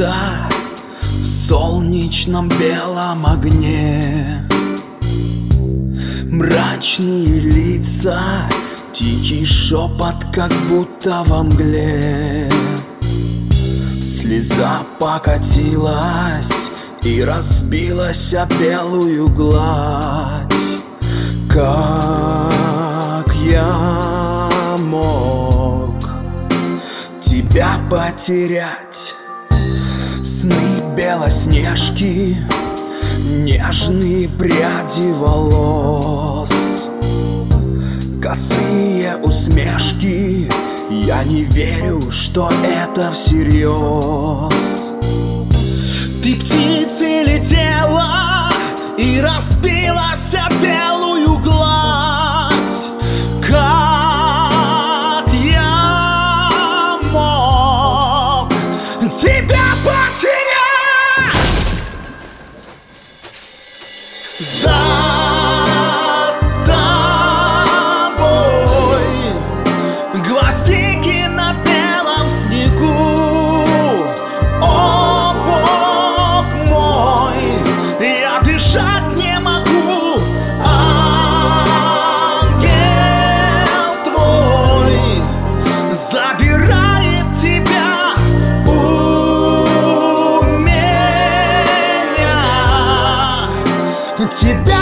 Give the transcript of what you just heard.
лица в солнечном белом огне. Мрачные лица, тихий шепот, как будто во мгле. Слеза покатилась и разбилась о белую гладь. Как я мог тебя потерять? Сны Белоснежки, нежные пряди волос, косые усмешки. Я не верю, что это всерьез. Ты птицей летела и разбилась о белую гладь. Как я мог тебя потерять? За тобой гвоздики на белом снегу. О, Бог мой, я дышать не могу. Ангел твой забирает тебя у меня. Тебя